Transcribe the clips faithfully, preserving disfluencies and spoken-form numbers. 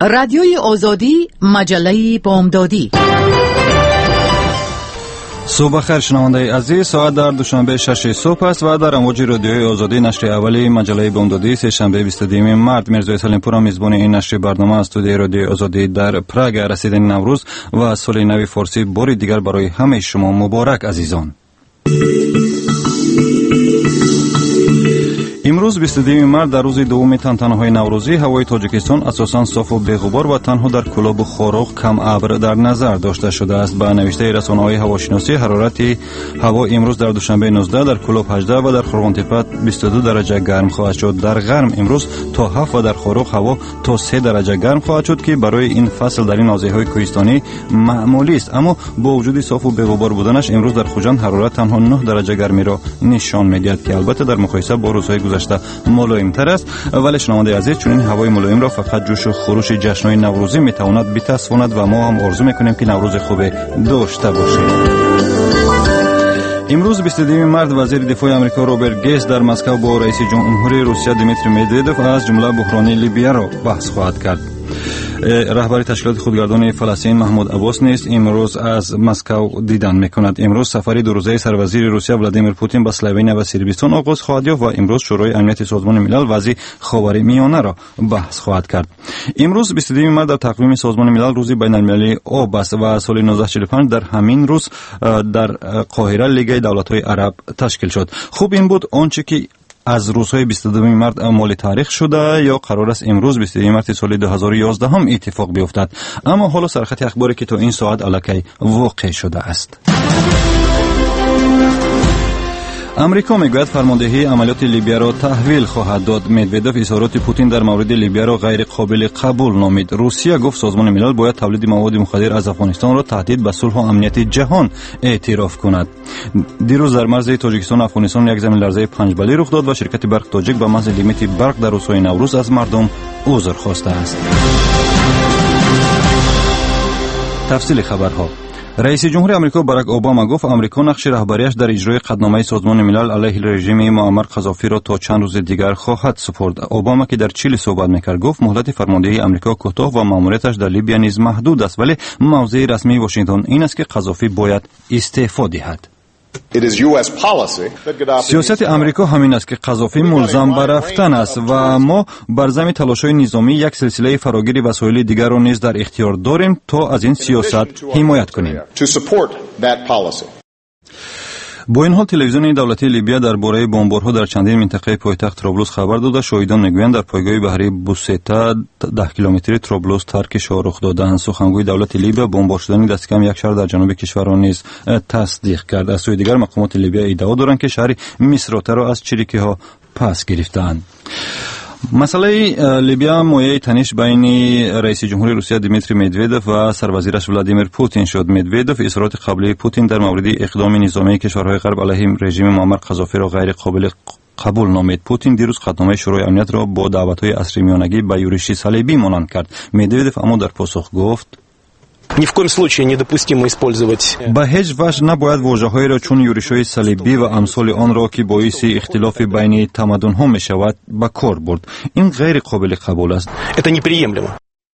رادیوی آزادی، مجله بامدادی. صبح خیر شنونده عزیز، ساعت در دوشنبه شش صبح است و در امواج رادیوی آزادی نشر اولی مجله بامدادی سه شنبه بیست و دو مارس میرزا سلیمپور میزبان این نشر برنامه است. استودیوی رادیوی آزادی در پراگ. رسیدن نوروز و سال نو فارسی باری دیگر برای همه شما مبارک عزیزان. امروز بیست و دو مارس در روز دوم تنتنه‌های نوروزی هوای تاجیکستان اساساً صاف و بی‌غبار و تنها در کلاب و خاروق کم ابر در نظر داشته شده است. با نوشته رسانه‌های هواشناسی حرارت هوا امروز در دوشنبه نوزده در کلاب هجده و در خرغانتپه بیست و دو درجه گرم خواهد شد. در غرم امروز تا هفت و در خاروق هوا تا سه درجه گرم خواهد شد که برای این فصل در این ناحیه‌های کوهستانی معمولی است، اما با وجود صاف و بی‌غبار بودنش امروز در خوجند حرارت تنها نه درجه گرمی را نشان می‌دهد که البته در مقایسه با روزهای گذشته ملایم تر است. ولی شنونده عزیز، چون این هوای ملایم را فقط جوش و خروش جشن‌های نوروزی میتواند بتصفاند و ما هم آرزو میکنیم که نوروز خوب داشته باشیم. امروز بیست و دو مارس وزیر دفاع آمریکا روبرت گیتس در مسکو با رئیس جمهوری روسیه دیمیتری مدودوف از جمله بحران لیبیا را بحث خواهد کرد. رهبر تشکیلات خودگردان فلسطین محمود عباس نیز امروز از مسکو دیدن میکند. امروز سفری دو روزه سروزیر روسیه ولادیمیر پوتین به اسلوونیا و صربستان آغاز خواهد یافت و امروز شورای امنیت سازمان ملل وضع خاورمیانه را بحث خواهد کرد. امروز بیست و دو مارس در تقویم سازمان ملل روز بین‌المللی آب است و سال نوزده چهل و پنج در همین روز در قاهره لیگ دولت‌های عرب تشکیل شد. خوب این بود آنچه که از روزهای بیست و دو مارس مال تاریخ شده یا قرار است امروز بیست و دو مارس سال دو هزار و یازده هم اتفاق بیفتد. اما حالا سرخط اخباری که تا این ساعت الکی واقع شده است. امریکا میگوید فرماندهی عملیات لیبیا را تحویل خواهد داد. مدودوف اظهارات پوتین در مورد لیبیا را غیر قابل قبول نامید. روسیه گفت سازمان ملل باید تولید مواد مخدر از افغانستان را تهدید به صلح و امنیت جهان اعتراف کند. دیروز در مرز تاجیکستان و افغانستان یک زمین لرزه پنج بلی رخ داد و شرکت برق تاجیک به محض لیمیت برق در روزهای نوروز از مردم عذر خواسته است. تفصیل خبرها. رئیس جمهور آمریکا باراک اوباما گفت آمریکا نقش رهبریش در اجرای قطعنامه سازمان ملل علیه رژیم معمر قذافی را تا چند روز دیگر خواهد سپرد. اوباما که در چیلی صحبت میکرد گفت مهلت فرماندهی آمریکا کوتاه و ماموریتش در لیبیا نیز محدود است، ولی موضع رسمی واشنگتن این است که قذافی باید استعفا دهد. سیاست امریکا همین است که قذافی ملزم به رفتن است و ما بر ضمن تلاش‌های نظامی یک سلسله فراگیر وسایل دیگر را نیز در اختیار داریم تا از این سیاست حمایت کنیم. با این حال تلویزیون دولتی لیبیا درباره بمبارها در چندین منطقه پایتخت طرابلس خبر داده. شاهدان میگویند در پایگاه بحری بوسیتا ده کیلومتری طرابلس ترک شاه رخ دادند. سخنگوی دولت لیبیا بمبار شدن دست کم یک شهر در جنوب کشور را نیز تصدیق کرد. از سوی دیگر مقامات لیبیا ادعا دارند که شهر میسراته را از چریکی‌ها پس گرفتند. مسئله لیبیا مویه تنش بین رئیس جمهوری روسیه دیمیتری مدودوف و سروزیرش ولادیمیر پوتین شد. مدودوف اظهارات قبلی پوتین در مورد اقدام نظامی کشورهای غرب علیه رژیم معمر قذافی را غیر قابل قبول نامید. پوتین دیروز قطعنامه شورای امنیت را با دعوت‌های عصر میانگی به یورش صلیبی مانند کرد. مدودوف اما در پاسخ گفت ни в коем случае недопустимо использовать. به هیچ وجه نباید واژه‌هایی را چون یورش‌های صلیبی و امثال آن را که باعث اختلاف بین تمدن‌ها می‌شود به کار برد. این غیر قابل قبول است. Это неприемлемо.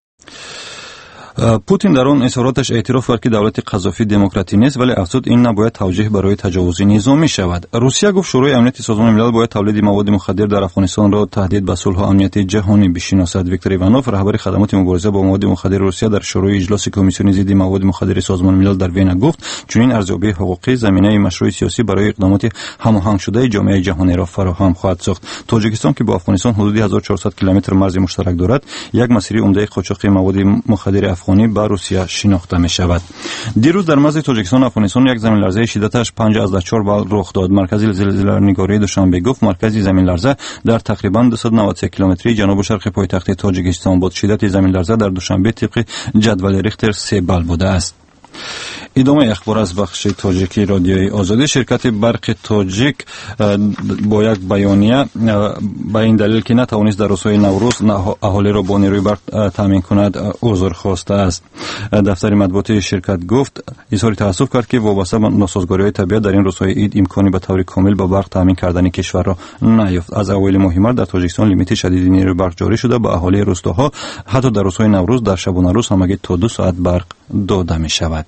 پوتین در آن اظهاراتش اعتراف کرد که دولت قذافی دموکراتی نیست، ولی افزود این نباید توجیه برای تجاوز نظامی شود. روسیه گفت شورای امنیت سازمان ملل باید تولید مواد مخدر در افغانستان را تهدید به صلح و امنیت جهانی بشناسد. ویکتور ایوانوف رهبر خدمات مبارزه با مواد مخدر روسیه در شورای اجلاس کمیسیون ضد مواد مخدر سازمان ملل در وین گفت چنین ارزیابی حقوقی زمینه مشروع سیاسی برای اقدامات هماهنگ شده جامعه جهانی را فراهم خواهد ساخت. تاجیکستان که با افغانستان حدود هزار و چهارصد کیلومتر مرز مشترک دارد، یک مسیر عمده قاچاق مواد مخدر افغانی به روسیه شناخته می شود. دیروز در مرز تاجیکستان و افغانستان یک زمین لرزه شدتش پنج اشاره چهار بال رخ داد. مرکز زلزله نگاری دوشنبه گفت مرکز زمین لرزه در تقریبا دویست و نود و سه کیلومتری جنوب شرق پایتخت تاجیکستان بود. شدت زمین لرزه در دوشنبه طبق جدول ریختر سه بال بوده است. ادامه اخبار از بخش تاجیکی رادیوی آزادی. شرکت برق تاجیک با یک بیانیه به این دلیل که نتوانست در روزهای نوروز اهالی را با نیروی برق تامین کند عذر خواسته است. دفتر مطبوعاتی شرکت گفت اظهار تأسف کرد که وابسته به ناسازگاری‌های طبیعت در این روزهای عید امکانی به طور کامل با برق تامین کردن کشور را نیافت. از اوایل ماه مارس در تاجیکستان لیمیت شدید نیروی برق جاری شده. به اهالی روستاها حتی در روزهای نوروز در شبانه روز همگی تا دو ساعت برق داده می شود.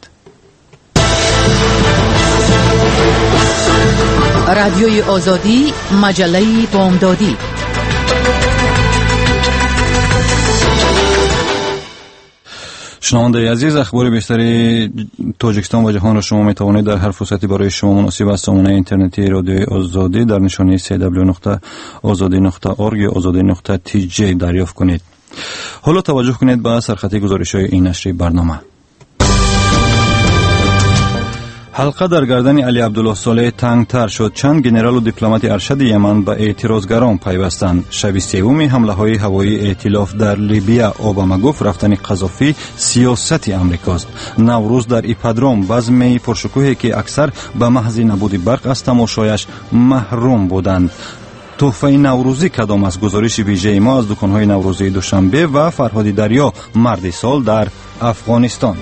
رادیوی آزادی، مجله بامدادی. شنونده عزیز، اخبار بیشتری تاجیکستان و جهان را شما می توانید در هر فرصتی برای شما مناسب از سامانه اینترنتی رادیوی آزادی در نشانی دبلیو نقطه آزادی نقطه اورگ یا آزادی نقطه تی جی دریافت کنید. حالا توجه کنید به سرخطی گزارش‌های این نشر برنامه. حلقه در گردن علی عبدالله صالح تنگتر شد. چند گنرال و دیپلمات ارشد یمن به اعتراضگران پیوستند. شب سوم حمله های هوایی ائتلاف در لیبیا. اوباما گفت رفتن قذافی سیاست امریکاست. نوروز در ایپادروم، بزم پرشکوهی که اکثر به محض نبود برق از تماشایش محروم بودند. تحفه نوروزی کدام است؟ گزارش ویژه ما از دکان‌های نوروزی دوشنبه و فرهاد دریا مرد سال در افغانستان.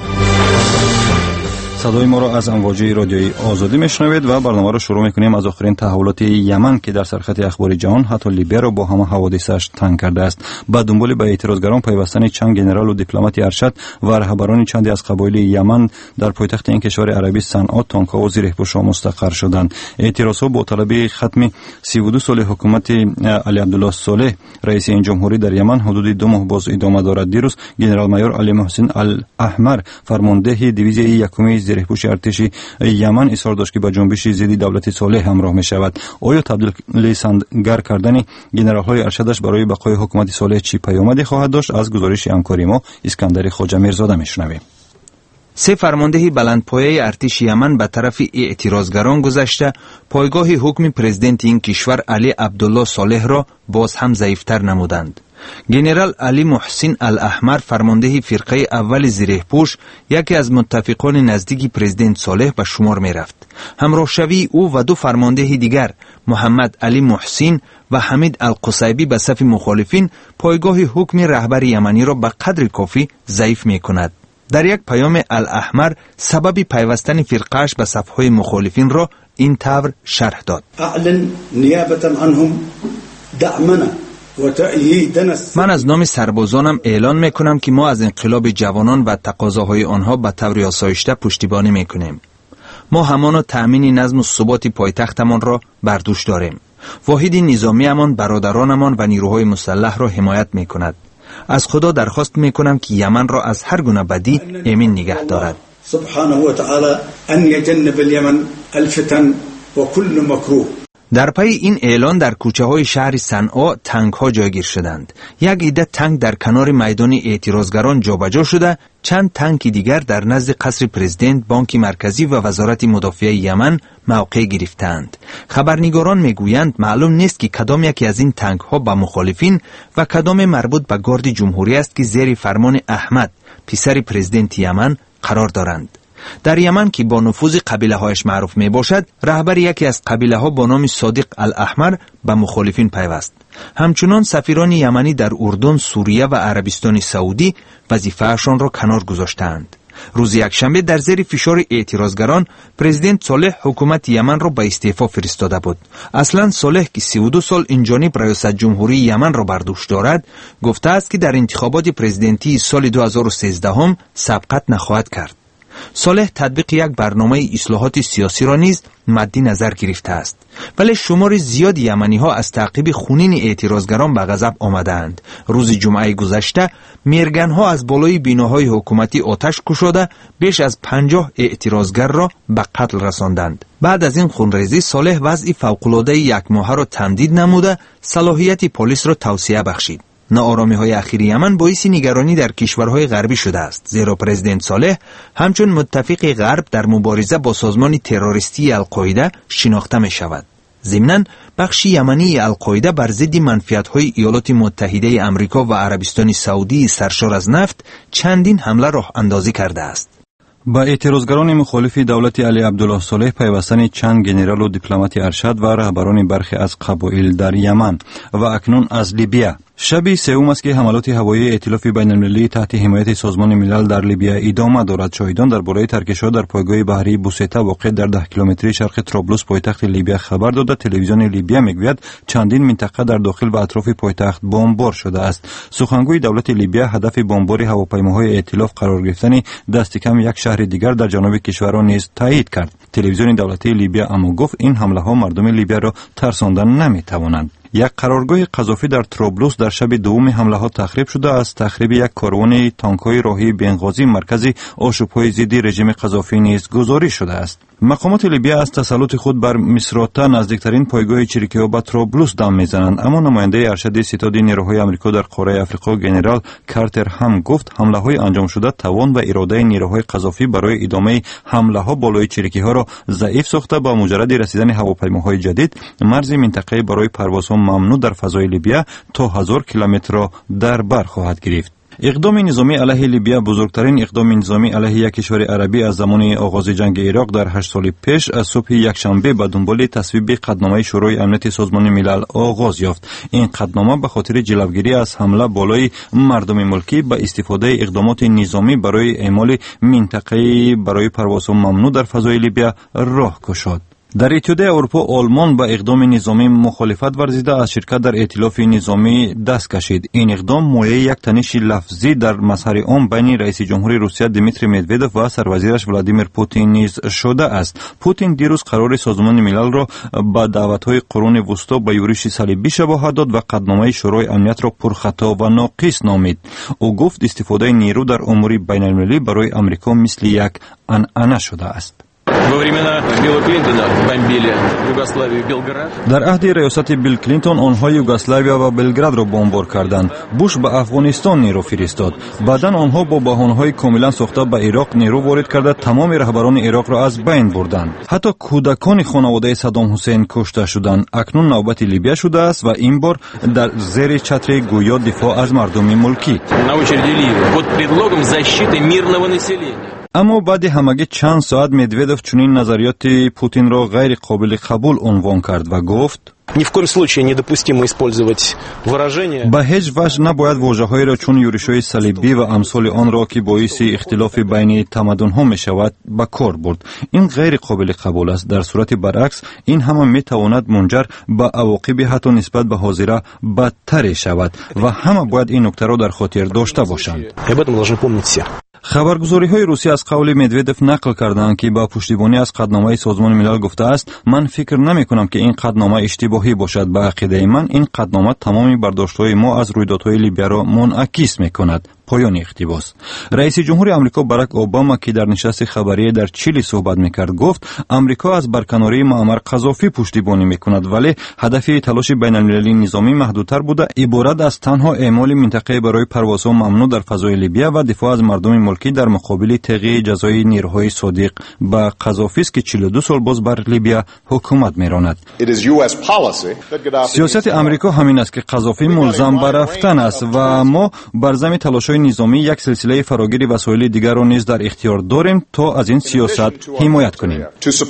صدای ما را از امواج رادیوی آزادی میشنوید و برنامه را شروع میکنیم از آخرین تحولات یمن که در سرخط اخبار جهان حتی لیبیا را با همه حوادثش تنگ کرده است. با دنبال به اعتراضگران پیوستن چند گنرال و دیپلمات ارشد و رهبران چندی از قبایل یمن در پایتخت این کشور عربی صنعا تانک‌ها و زیره‌پوش‌ها مستقر شدند. اعتراضها با طلب ختم سی و دو سال حکومت علی عبدالله صالح رئیس این جمهوری در یمن حدود دو ماه باز ادامه دارد. دیروز گنرال مایور علی محسن الاحمر فرمانده دیویژه یکم زیره‌پوش ارتش یمن اصرار داشت که با جنبش ضد دولت صالح همراه می شود. آیا تبدیل سندگر کردن گنرال‌های ارشدش برای بقای حکومت صالح چی پیامدی خواهد داشت؟ از گزارش همکاری ما اسکندر خواجه میرزاده میشنویم. سه فرمانده بلندپایه ارتش یمن به طرف اعتراضگران گذشته پایگاه حکم پرزیدنت این کشور علی عبدالله صالح را باز هم ضعیفتر نمودند. گنرال علی محسن الاحمر فرمانده فرقه اول زیره‌پوش یکی از متفقان نزدیک پرزیدنت صالح به شمار می رفت. همراه شوی او و دو فرمانده دیگر محمد علی محسن و حمید القصیبی به صف مخالفین پایگاه حکم رهبر یمنی را به قدر کافی ضعیف می کند. در یک پیام الاحمر سبب پیوستن فرقه‌اش به صف‌های مخالفین را این طور شرح داد: اعلن نیابة عنهم دعمنا. من از نام سربازانم اعلان میکنم که ما از انقلاب جوانان و تقاضاهای آنها به طور آسایشته پشتیبانی میکنیم. ما همان تأمین نظم و ثبات پایتختمان را بر دوش داریم. واحد نظامیمان برادرانمان و نیروهای مسلح را حمایت میکند. از خدا درخواست میکنم که یمن را از هر گونه بدی امین نگه دارد. سبحانه و تعالی ان یجنب الیمن الفتن و کل مکروه. در پی این اعلان در کوچه های شهر صنعا تانک ها جایگیر شدند. یک عده تانک در کنار میدان اعتراضگران جابجا شده، چند تانک دیگر در نزد قصر پرزیدنت، بانک مرکزی و وزارت مدافع یمن موقع گرفتند. خبرنگاران میگویند معلوم نیست که کدام یکی از این تانک ها به مخالفین و کدام مربوط به گارد جمهوری است که زیر فرمان احمد پسر پرزیدنت یمن قرار دارند. در یمن که با نفوذ قبیله هایش معروف می باشد، رهبر یکی از قبیله ها با نام صادق الاحمر به مخالفین پیوست. همچنان سفیران یمنی در اردن، سوریه و عربستان سعودی وظیفه‌شان را کنار گذاشتند. روز یکشنبه در زیر فشار اعتراضگران پرزیدنت صالح حکومت یمن را به استعفا فرستاده بود. اصلا صالح که سی و دو سال اینجانب ریاست جمهوری یمن را بر دوش دارد، گفته است که در انتخابات پرزیدنتی سال دو هزار و سیزده هم سبقت نخواهد کرد. صالح تطبیق یک برنامه اصلاحات سیاسی را نیز مد نظر گرفته است، ولی شمار زیاد یمنی ها از تعقیب خونین اعتراضگران به غضب آمدند. روز جمعه گذشته میرگن ها از بالای بیناهای حکومتی آتش کشاده بیش از پنجاه اعتراضگر را به قتل رساندند. بعد از این خونریزی صالح وضع فوق‌العاده یک ماهه را تمدید نموده صلاحیت پلیس را توسعه بخشید. ناآرامی های اخیر یمن باعث نگرانی در کشورهای غربی شده است، زیرا پرزیدنت صالح همچون متفق غرب در مبارزه با سازمان تروریستی القاعده شناخته می شود. ضمناً بخش یمنی القاعده بر ضد منفعت‌های ایالات متحده آمریکا و عربستان سعودی سرشار از نفت چندین حمله راه اندازی کرده است. با اعتراضگران مخالف دولت علی عبدالله صالح پیوستن چند گنرال و دیپلمات ارشد و رهبران برخی از قبایل در یمن و اکنون از لیبیا. شب سوم است که حملات هوایی ائتلاف بین‌المللی تحت حمایت سازمان ملل در لیبیا ادامه دارد. شاهدان درباره ترکش‌ها در پایگاه بحری بوسیتا واقع در ده کیلومتری شرق طرابلس پایتخت لیبیا خبر داده. تلویزیون لیبیا میگوید چندین منطقه در داخل و اطراف پایتخت بمبار شده است. سخنگوی دولت لیبیا هدف بمبار هواپیماهای ائتلاف قرار گرفتن دست کم یک شهر دیگر در جنوب کشور را نیز تایید کرد. تلویزیون دولتی لیبیا اما گفت این حمله ها مردم لیبیا را ترساندن نمیتوانند. یک قرارگاه قذافی در طرابلس در شب دوم حمله ها تخریب شده. از تخریب یک کاروان تانک‌های راهی بنغازی مرکزی آشوب‌های ضد رژیم قذافی نیز گزارش شده است. مقامات لیبیا از تسلط خود بر میسراتا نزدیکترین پایگاه چریکی‌ها به طرابلس دم میزنند، اما نماینده ارشد ستاد نیروهای آمریکا در قاره آفریقا گنرال کارتر هم گفت حمله‌های انجام شده توان و اراده نیروهای قذافی برای ادامه حمله‌ها بالای چریکی‌ها را ضعیف ساخته. با مجرد رسیدن هواپیماهای جدید مرز منطقه برای پروازها ممنوع در فضای لیبیا تا هزار کیلومتر را در بر خواهد گرفت. اقدام نظامی علیه لیبیا بزرگترین اقدام نظامی علیه یک کشور عربی از زمان آغاز جنگ عراق در هشت سال پیش از صبح یکشنبه به دنبال تصویب قطعنامه شورای امنیت سازمان ملل آغاز یافت. این قطعنامه به خاطر جلوگیری از حمله بالای مردم ملکی به استفاده اقدامات نظامی برای اعمال منطقه برای پروازها ممنوع در فضای لیبیا راه گشاد. در اتحادیه اروپا آلمان با اقدام نظامی مخالفت ورزیده از شرکت در ائتلاف نظامی دست کشید. این اقدام مایه یک تنش لفظی در مظهر عام بین رئیس جمهور روسیه دیمیتری مدودوف و سروزیرش ولادیمیر پوتین نیز شده است. پوتین دیروز قرار سازمان ملل را با دعوت‌های قرون وسطا به یورش صلیبی شباهت داد و قطعنامه شورای امنیت را پرخطا و ناقص نامید. او گفت استفاده نیرو در امور بین‌المللی برای آمریکا مثل یک عنعنه شده است. در عهد ریاست بیل کلینتون آنها یوگسلاویا و بلگراد را بمبار کردند. بوش به افغانستان نیرو فرستاد. بعداً آنها با بهانه‌های کاملا ساخته به عراق نیرو وارد کرده تمام رهبران عراق را از بین بردند. حتی کودکان خانواده صدام حسین کشته شدند. اکنون نوبت لیبیا شده است و این بار در زیر چتر گویا دفاع از مردم ملکی. اما بعد همگی چند ساعت مدودوف چنین نظریات پوتین را غیر قابل قبول عنوان کرد و گفت Ни в коем случае недопустимо использовать выражения. به هیچ وجه نباید واژه‌هایی را چون یورش‌های صلیبی و امثال آن را که باعث اختلاف بین تمدن‌ها می‌شود به کار برد. این غیر قابل قبول است. در صورت برعکس این هم می‌تواند منجر به عواقب حتی نسبت به حاضره بدتر شود و همه باید این نکته را در خاطر داشته باشند. خبرگزاری‌های روسی از قول مدودوف نقل کردند که با پشتیبانی از قطعنامه سازمان ملل گفته است من فکر نمی‌کنم که این قطعنامه اشتباهی باشد. به عقیده من این قطعنامه تمام برداشت‌های ما از رویدادهای لیبیا را منعکس می‌کند. پایان اقتباس. رئیس جمهور آمریکا باراک اوباما که در نشست خبری در چیلی صحبت می‌کرد گفت آمریکا از برکناری معمر قذافی پشتیبانی می‌کند ولی هدف تلاش بین‌المللی نظامی محدودتر بوده عبارت از تنها اعمال منطقه برای پروازها ممنوع در فضای لیبیا و دفاع از مردم ملکی در مقابل تغییر جزای نیروهای صادق به قذافی است که چهل و دو سال باز بر لیبیا حکومت می‌راند. سیاست آمریکا همین است که قذافی ملزم به رفتن است و ما بر ضمن تلاش‌های نظامی یک سلسله فراگیر وسایل دیگر را نیز در اختیار داریم تا از این سیاست حمایت کنیم.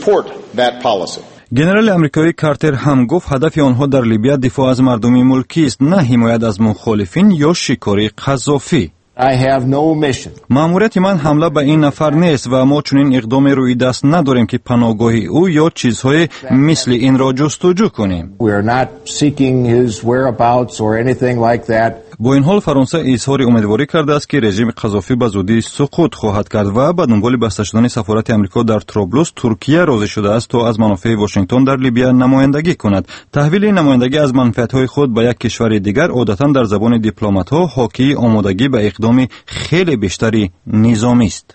گنرال آمریکایی کارتر هم گفت هدف آنها در لیبیا دفاع از مردم ملکی است نه حمایت از مخالفین یا شکار قذافی. I have no mission. ماموریت من حمله به این نفر نیست و ما چنین اقدام روی دست نداریم که پناهگاه او یا چیزهای مثل این را جستجو کنیم. We are not seeking his whereabouts or anything like that. با این حال فرانسه اظهار امیدواری کرده است که رژیم قذافی به زودی سقوط خواهد کرد و به دنبال بسته شدن سفارت آمریکا در طرابلس ترکیه راضی شده است تا از منافع واشنگتن در لیبیا نمایندگی کند. تحویل نمایندگی از منفعت‌های خود به یک کشور دیگر عادتاً در زبان دیپلمات‌ها حاکی آمادگی به اقدام خیلی بیشتری نظامی است.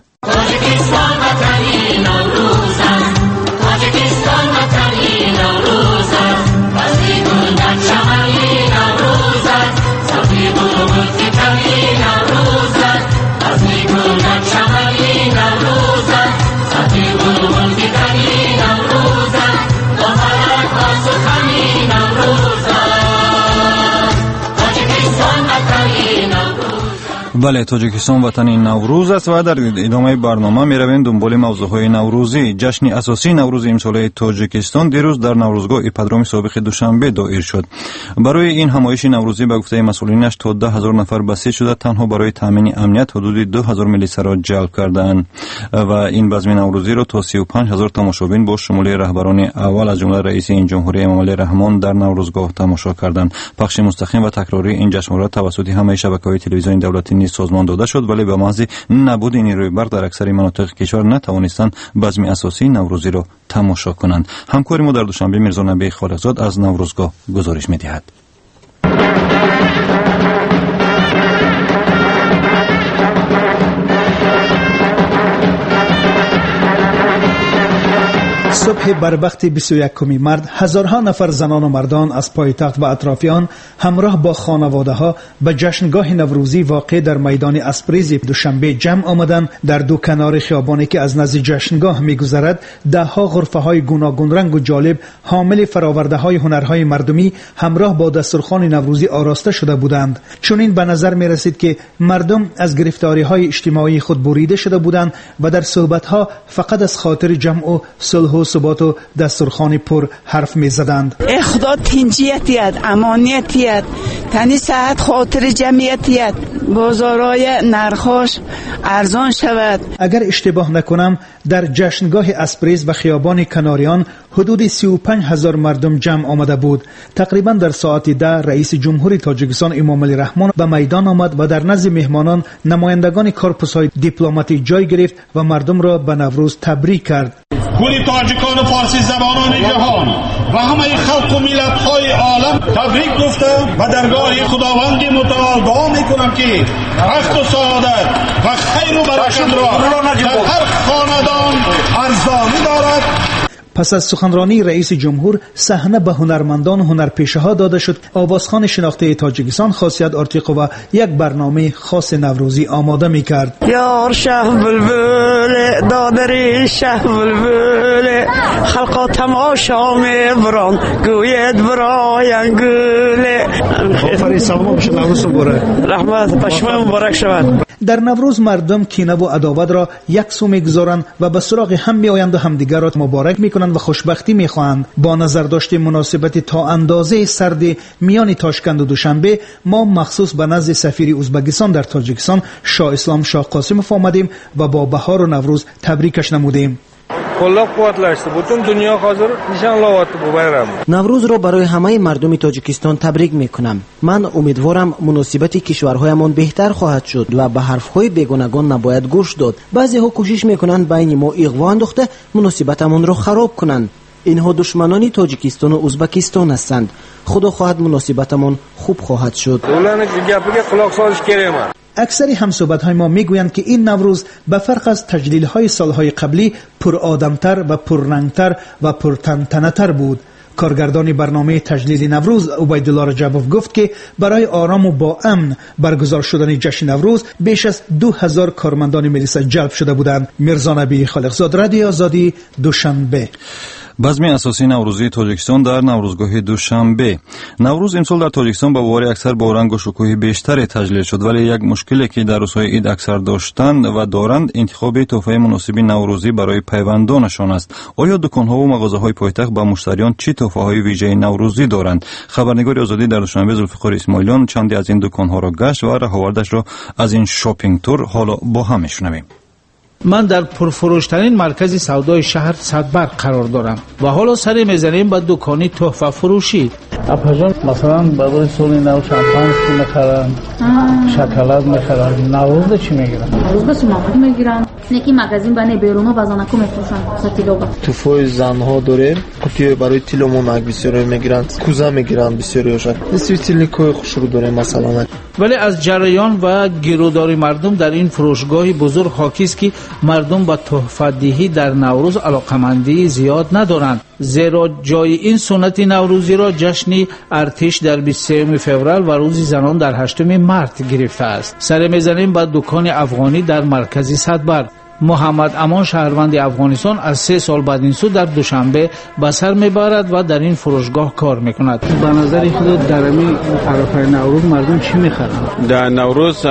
بله، تاجیکستان وطن نوروز است و در ادامه برنامه می رویم دنبال موضوعهای نوروزی. جشن اساسی نوروز امسال تاجیکستان دیروز در نوروزگاه ایپادروم سابق دوشنبه دایر شد. برای این همایش نوروزی به گفته مسئولینش تا ده هزار نفر بسیج شده، تنها برای تامین امنیت حدود دو هزار میلیسه را جلب کردند و این بزم نوروزی را تا سی و پنج هزار تماشابین با شمول رهبران اول از جمله رئیس این جمهوری امام علی رحمان در نوروزگاه تماشا کردند. پخش مستقیم و تکراری این جشنواره توسط همه شبکه‌های تلویزیونی دولتی نیز سازمان داده شد، ولی به محض نبود نیروی برق در اکثر مناطق کشور نتوانستند بزم اساسی نوروزی را تماشا کنند. همکاری ما در دوشنبه میرزا نبی خالقزاد از نوروزگاه گزارش می‌دهد. صبح بربخت بیست و یکم مرد، هزارها نفر زنان و مردان از پایتخت و اطرافیان همراه با خانواده ها به جشنگاه نوروزی واقع در میدان اسپریز دوشنبه جمع آمدند. در دو کنار خیابانی که از نزد جشنگاه می‌گذرد، ده ها غرفه های گوناگون رنگ و جالب حامل فراورده های هنرهای مردمی همراه با دسترخوان نوروزی آراسته شده بودند. چنین به نظر می رسید که مردم از گرفتاری های اجتماعی خود بریده شده بودند و در صحبت ها فقط از خاطر جمع و صلح و ثبات و دسترخوان پر حرف می زدند. خدا تنجیتیت، امانیتیت، تنی ساعت خاطر جمعیتیت، بازارای نرخاش ارزان شود. اگر اشتباه نکنم در جشنگاه اسپریز و خیابان کناریان حدود سی و پنج هزار مردم جمع آمده بود. تقریبا در ساعت ده رئیس جمهوری تاجیکستان امام علی رحمان به میدان آمد و در نزد مهمانان نمایندگان کورپوس‌های دیپلماتی جای گرفت و مردم را به نوروز تبریک کرد. کل تاجیکان و فارسی زبانان جهان و همه خلق و ملت‌های عالم تبریک گفتم و درگاه خداوند متعال دعا میکنم که بخت و سعادت و خیر و برکت را در هر خاندان ارزانی دارد. پس از سخنرانی رئیس جمهور صحنه به هنرمندان و هنرپیشه ها داده شد. آوازخوان شناخته تاجیکستان خاصیت آرتیقو و یک برنامه خاص نوروزی آماده می کرد. یار شه بلبل دادری شه بلبل خلقا تماشا می بران گوید براین گله. آفرین، سلام بشه، نوروز مبارک. رحمت پشما مبارک شود. در نوروز مردم کینه و عداوت را یک سو میگذارند و به سراغ هم میآیند و همدیگر را مبارک میکنند و خوشبختی میخواهند. با نظر داشته مناسبت تا اندازه سرد میان تاشکند و دوشنبه، ما مخصوص به نزد سفیر ازبکستان در تاجیکستان شاه اسلام شاه قاسمov آمدیم و با بهار و نوروز تبریکش نمودیم. نوروز رو برای همه مردم تاجیکستان تبریک میکنم. من امیدوارم مناسبت کشورهایمان بهتر خواهد شد و به حرفهای بیگانگان نباید گوش داد. بعضی ها کوشش میکنند بین ما اغوا انداخته مناسبتمون رو خراب کنند. اینها دشمنان تاجیکستان و ازبکستان هستند. خدا خواهد مناسبتمون خوب خواهد شد. اکثری همصحبت‌های ما میگویند که این نوروز به فرق از تجلیل‌های سال‌های قبلی پر آدم‌تر و پر رنگ‌تر و پر تنتنه‌تر بود. کارگردان برنامه تجلیل نوروز عبیدالله رجبوف گفت که برای آرام و با امن برگزار شدن جشن نوروز بیش از دو هزار کارمندان ملیسا جلب شده بودند. میرزا نبی خالقزاد، رادیو آزادی، دوشنبه. بزم اساسی نوروزی تاجیکستان در نوروزگاه دوشنبه. نوروز امسال در تاجیکستان به واری اکثر با رنگ و شکوه بیشتری تجلیل شد، ولی یک مشکلی که در روزهای عید اکثر داشتند و دارند انتخاب تحفه مناسب نوروزی برای پیوندانشان است. آیا دکان‌ها و مغازه‌های پایتخت با مشتریان چه تحفه‌های ویژه نوروزی دارند؟ خبرنگار آزادی در دوشنبه ذوالفقار اسماعیلیان چندی از این دکان‌ها را گشت و رهاوردش را از این شاپینگ تور حالا با هم می‌شنویم. من در پرفروشترین مرکز سودای شهر صدبرق قرار دارم و حالا سر میزنیم به دکانی تحفه فروشی. اپاجان مثلا برای سال نو شامپانز میخرن، شکلات میخرن. نوروز چی میگیرن؟ نوروز سوماق میگیرن. نکی مغازین بنه بیرونو بازانکو میفروشن. سکیلوگا. توفای زنها داره. قطعه برای تیلومونک بسیاری میگیرن. کوزه میگیرن بسیاریش. استیلیکوی خوش رو داره مثلا. ولی از جریان و گیروداری مردم در این فروشگاه بزرگ حاکی است که مردم با تحفه دهی در نوروز علاقمندی زیاد ندارند، زیرا جای این سنت نوروزی را جشن ارتش در بیست و سوم فوریه و روز زنان در هشتم مارس گرفته است. سر میزنیم با دکان افغانی در مرکز صدبرق. محمد امان شهروند افغانستان از سه سال بعد این سو در دوشنبه به سر میبرد و در این فروشگاه کار میکند. به نظر خود در این عرفه نوروز مردم چی میخرن؟ در نوروز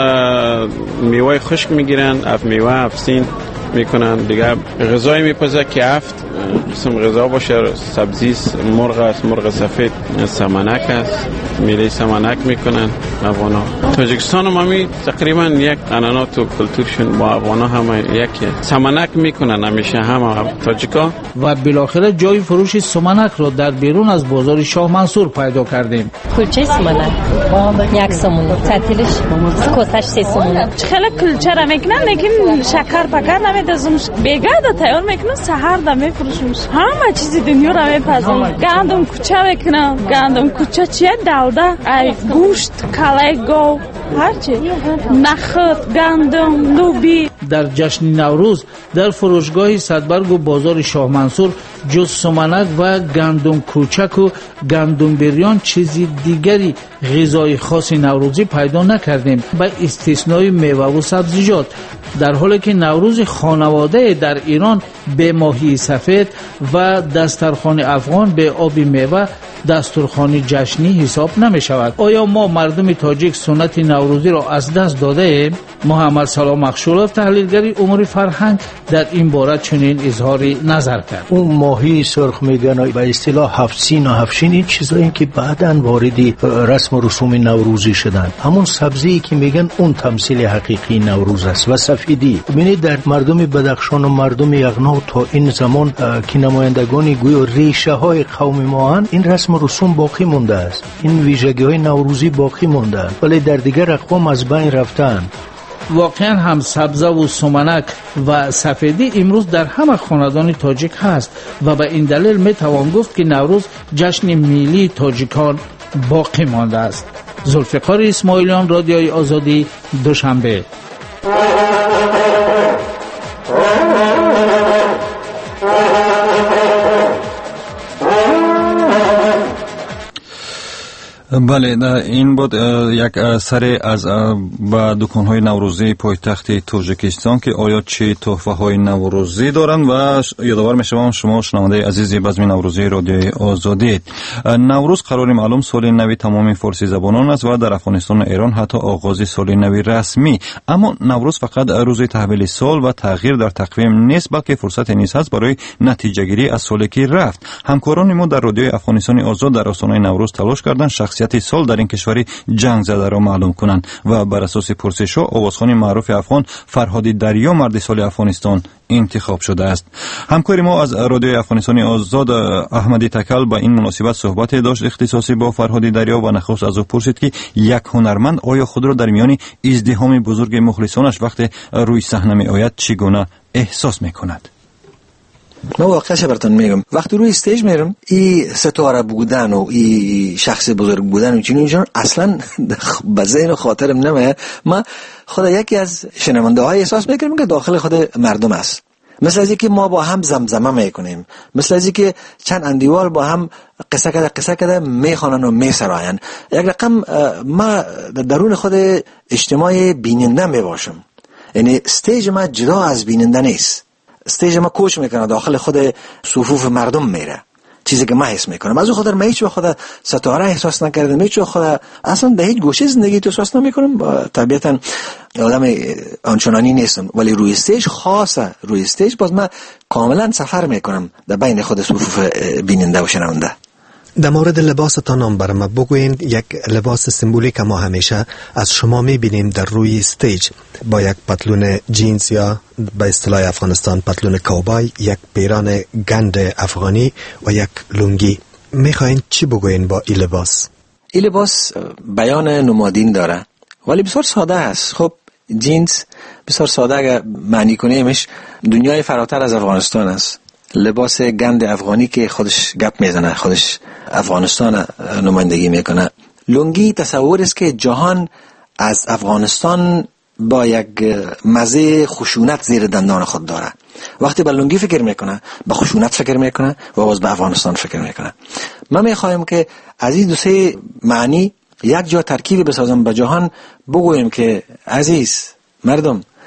میوه خشک میگیرن، اف میوه افسین میکنن دیگه. غذای میپزه که هفت قسم غذا باشه، سبزی، مرغ است، مرغ سفید، سمنک است، میله سمنک میکنن افغانا. تاجیکستان هم همی تقریبا یک عنعنات و کلتورشون با افغانا همه یکیه. سمنک میکنن همیشه همه تاجیکا. و بالاخره جای فروش سمنک را در بیرون از بازار شاه منصور پیدا کردیم. کلچه سمنک یک سمون، تعطیلش کستش سه سمون. خیلی کلچه را میکنن لیکن شکر پکر نمیدازم، بیگاده تیار میکنن، سحر دا میفروشمش. همه چیزی دنیا را میپزم. گندم کوچه میکنم، گندم کوچه چیه دالده، ای گوشت، کله گاو، هرچی، نخود، گندم، لوبی. در جشن نوروز در فروشگاه صدبرگ و بازار شاه منصور جز سمنک و گندم کوچک و گندم بریان چیزی دیگری غذای خاص نوروزی پیدا نکردیم، به استثنای میوه و سبزیجات. در حالی که نوروز خانواده در ایران به ماهی سفید و دسترخوان افغان به آب میوه دسترخوان جشنی حساب نمی شود. آیا ما مردم تاجیک سنت نوروزی را از دست داده ایم؟ محمد سلام مخشولov تحلیلگری امور فرهنگ در این باره چنین اظهاری نظر کرد. اون ماهی سرخ میگن به اصطلاح هفتسین و هفتشین، این چیزایی که بعداً واردی رسم و رسوم نوروزی شدن. همون سبزی که میگن اون تمثیل حقیقی نوروز است و سفیدی. ببینید در مردم بدخشان و مردم یغنا تا این زمان که نمایندگان گویا ریشه های قوم ما هستند، این رسم و رسوم باقی مونده است، این ویژگی های نوروزی باقی مونده، ولی در دیگر اقوام از بین رفتن. واقعا هم سبزه و سمنک و سفیدی امروز در همه خاندان تاجیک هست و به این دلیل می توان گفت که نوروز جشن ملی تاجیکان باقی مانده است. ذوالفقار اسماعیلیان، رادیوی آزادی، دوشنبه. بله، این بود یک سری از با دکان‌های نوروزی پایتخت تاجیکستان که آیا چه تحفه‌های نوروزی دارند و یادآور می‌شوم شما شنونده عزیز بزم نوروزی رادیوی آزادی. نوروز قرار معلوم سال نو تمام فارسی زبانان است و در افغانستان و ایران حتی آغاز سال نو رسمی. اما نوروز فقط روز تحویل سال و تغییر در تقویم نیست، بلکه فرصت نیست است برای نتیجه گیری از سالی که رفت. همکاران ما در رادیوی افغانستان آزاد در آستانه نوروز تلاش کردند شخصیت سال در این کشوری جنگ زده را معلوم کنند و بر اساس پرسش ها آوازخوان معروف افغان فرهادی دریا مرد سال افغانستان انتخاب شده است. همکار ما از رادیوی افغانستان آزاد احمدی تکل با این مناسبت صحبت داشت اختصاصی با فرهادی دریا و نخست از او پرسید که یک هنرمند آیا خود را در میان ازدحام بزرگ مخلصانش وقتی روی صحنه می آید چگونه احساس می کند؟ من واقعش براتون میگم، وقتی روی استیج میرم این ستاره بودن و این شخص بزرگ بودن و چنین چیزا اصلا به ذهن خاطرم نمیاد. من خود یکی از شنونده های احساس میکنم که داخل خود مردم است، مثل از اینکه ما با هم زمزمه میکنیم، مثل از اینکه چند اندیوال با هم قصه کده قصه کده میخوانن و میسراین. یک رقم ما درون خود اجتماع بیننده میباشم، یعنی استیج ما جدا از بیننده نیست، استیج ما کوچ میکنه داخل خود صفوف مردم میره، چیزی که من حس میکنم. از اون خاطر من هیچ خود ستاره احساس نکردم، هیچ خود اصلا در هیچ گوشه زندگی تو احساس نمیکنم. طبیعتا آدم آنچنانی نیستم، ولی روی استیج خاصه، روی استیج باز من کاملا سفر میکنم در بین خود صفوف بیننده و شنونده. در مورد لباستان هم برام بگوین. یک لباس سمبولیک ما همیشه از شما میبینیم در روی استیج با یک پتلون جینز یا به اصطلاح افغانستان پتلون کوبای، یک پیران گند افغانی و یک لونگی. میخواین چی بگوین با این لباس؟ این لباس بیان نمادین داره ولی بسیار ساده است. خب جینز بسیار ساده اگر معنی کنیمش دنیای فراتر از افغانستان است. لباس گند افغانی که خودش گپ میزنه، خودش افغانستان نمایندگی میکنه. لونگی تصور است که جهان از افغانستان با یک مزه خشونت زیر دندان خود داره. وقتی به لونگی فکر میکنه به خشونت فکر میکنه و باز به افغانستان فکر میکنه. من میخوایم که از این دو سه معنی یک جا ترکیب بسازم به جهان، بگویم که عزیز مردم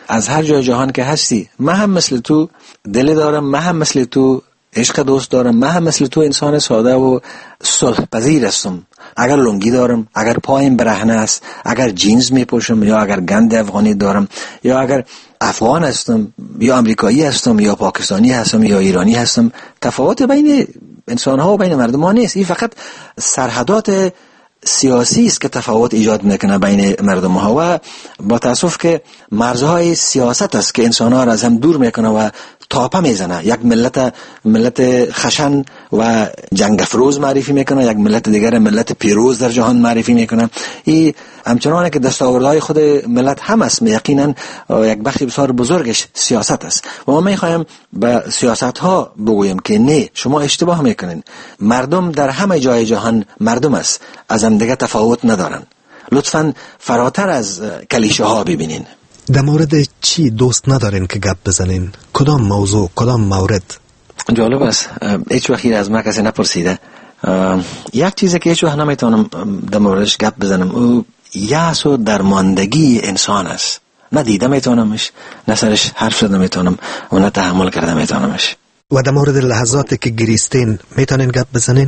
از هر جای جهان که هستی من هم مثل تو دل دارم، من هم مثل تو عشق دوست دارم، من هم مثل تو انسان ساده و صلح پذیر هستم. اگر لنگی دارم، اگر پایم برهنه است، اگر جینز میپوشم یا اگر گند افغانی دارم یا اگر افغان هستم یا امریکایی هستم یا پاکستانی هستم یا ایرانی هستم، تفاوت بین انسان ها و بین مردم ها نیست. این فقط سرحدات سیاسی است که تفاوت ایجاد میکنه بین مردم ها و با تاسف که مرزهای سیاست است که انسان ها را از هم دور میکنه و تاپه میزنه. یک ملت ملت خشن و جنگ افروز معرفی میکنه، یک ملت دیگر ملت پیروز در جهان معرفی میکنه. این همچنانه که دستاوردهای خود ملت هم است، یقینا یک بخش بسیار بزرگش سیاست است و ما میخوایم به سیاست ها بگویم که نه، شما اشتباه میکنین. مردم در همه جای جهان مردم است، از هم دیگه تفاوت ندارن. لطفاً فراتر از کلیشه ها ببینین. در مورد چی دوست ندارین که گپ بزنین؟ کدام موضوع، کدام مورد؟ جالب است، هیچ وقت از ما کسی نپرسیده. یک چیزی که هیچ وقت نمیتونم در موردش گپ بزنم او یأس و درماندگی انسان است. نه دیده میتونمش، نه سرش حرف زده میتونم و نه تحمل کرده میتونمش. و در مورد لحظاتی که گریستین میتونین گپ بزنین؟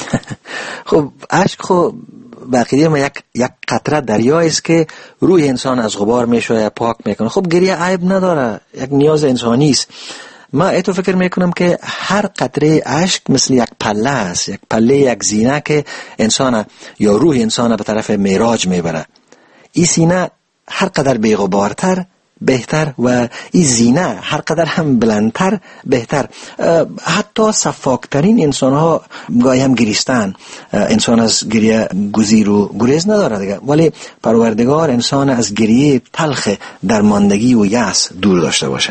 خب عشق خب بقیه ما یک یک قطره دریایی است که روح انسان از غبار میشه، پاک میکنه. خب گریه عیب نداره، یک نیاز انسانی است. ما ایتو فکر میکنم که هر قطره اشک مثل یک پله است، یک پله، یک زینه که انسان یا روح انسان به طرف معراج میبره. این سینه هر قدر بی‌غبارتر بهتر و این زینه هر قدر هم بلندتر بهتر. حتی صفاکترین انسان ها گاهی هم گریستن. انسان از گریه گزیر و گریز نداره دیگه، ولی پروردگار انسان از گریه تلخ درماندگی و یأس دور داشته باشه.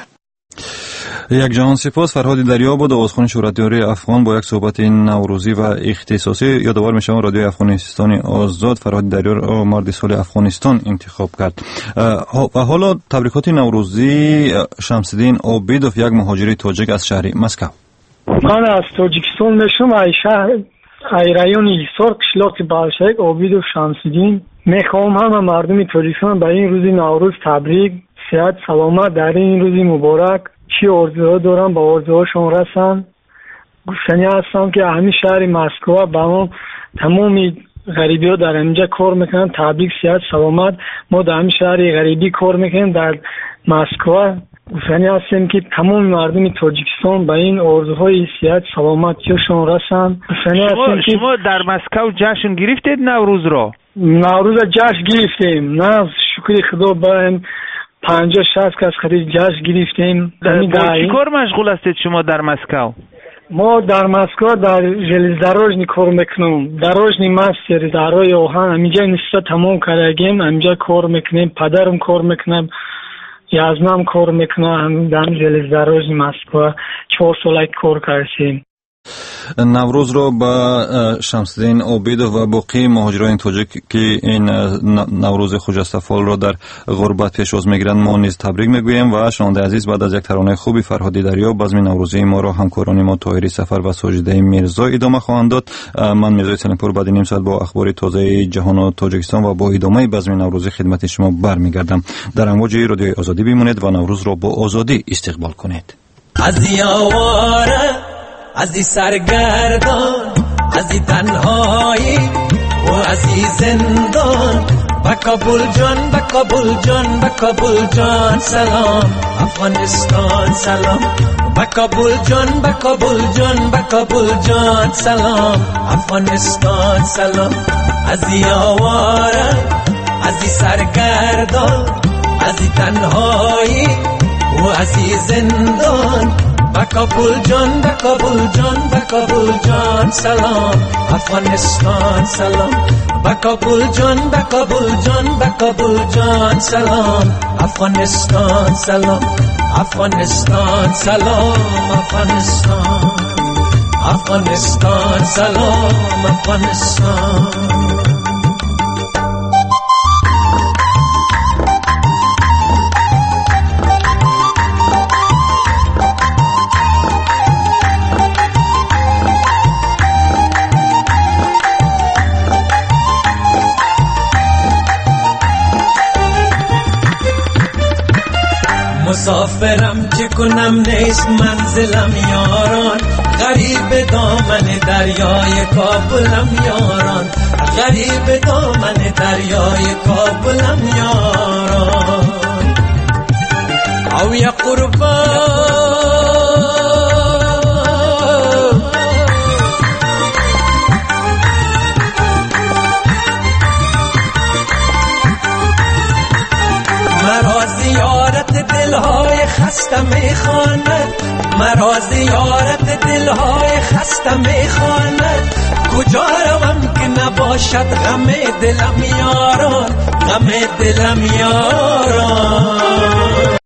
یک جهان سپاس. فرهاد دریا بود، عضوخوان شورایداری افغان، با یک صحبت نوروزی و اختصاصی. یادآور میشم رادیوی افغانستان آزاد فرهاد دریا را مرد سال افغانستان انتخاب کرد. و حالا تبریکات نوروزی شمس‌الدین عابدوف، یک مهاجر تاجیک از شهر مسکو. من از تاجیکستان میشم، ای شهر ای رایون ایسار قشلاق بالشک عابدوف شمس‌الدین. میخوام همه مردم تاجیکستان به این روز نوروز تبریک، صحت سلامت در این روز مبارک. چی آرزوها دارم با آرزوهاشون رسن. گفتنی هستم که همین شهر مسکو با ما تمامی غریبی ها در اینجا کار میکنن. تبریک، صحت سلامت. ما در همین شهر غریبی کار میکنیم در مسکو. گفتنی هستیم که تمام مردم تاجیکستان به این آرزوهای صحت سلامتیشون رسن. شما, شما در مسکو جشن گرفتید نوروز را؟ نوروز جشن گرفتیم. نه شکر خدا با پنجاه شصت کس خرید جشن گرفتیم. چی کار مشغول هستید شما در مسکو؟ ما در مسکو در ژلزدروژنی کار میکنم. دروژنی مستر دروی اوهان همینجا نسبت تمام کردیم. همینجا کار میکنیم. پدرم کار میکنم، یازنام کار میکنم. در ژلزدروژنی مسکو چهار سال کار کردیم. نوروز رو با شمس‌الدین عابدوف و باقی مهاجران تاجیک که این نوروز خجستفال را در غربت پیشواز میگیرند ما نیز تبریک میگوییم. و شنونده عزیز، بعد از یک ترانه خوبی فرهادی دریا بزم نوروزی ما را همکاران ما طاهری سفر و ساجده میرزا ادامه خواهند داد. من میرزا سلیمپور بعد نیم ساعت با اخبار تازه جهان و تاجیکستان و با ادامه بزم نوروزی خدمت شما برمیگردم. در امواج رادیوی آزادی بمانید و نوروز را با آزادی استقبال کنید. از یاواره، از این سرگردان، از این تنهایی و از این زندان، با کابل جان، با کابل جان، با کابل جان سلام افغانستان سلام. با کابل جان، با کابل جان، با کابل جان سلام افغانستان سلام. از این آواره، از این سرگردان، از این تنهایی و از این زندان، با کابل جان، با کابل جان، با کابل جان سلام افغانستان سلام. با کابل جان، با کابل جان، با کابل جان سلام افغانستان سلام. افغانستان سلام افغانستان، افغانستان سلام افغانستان. مسافرم چه کنم نیست منزلم یاران غریب دامن دریای کابلم یاران غریب دامن دریای کابلم یاران او یا قربان مرا زیارت دلهای خسته میخواند مرا زیارت دلهای خسته میخواند کجا روم که نباشد غم دلم یاران غم دلم یاران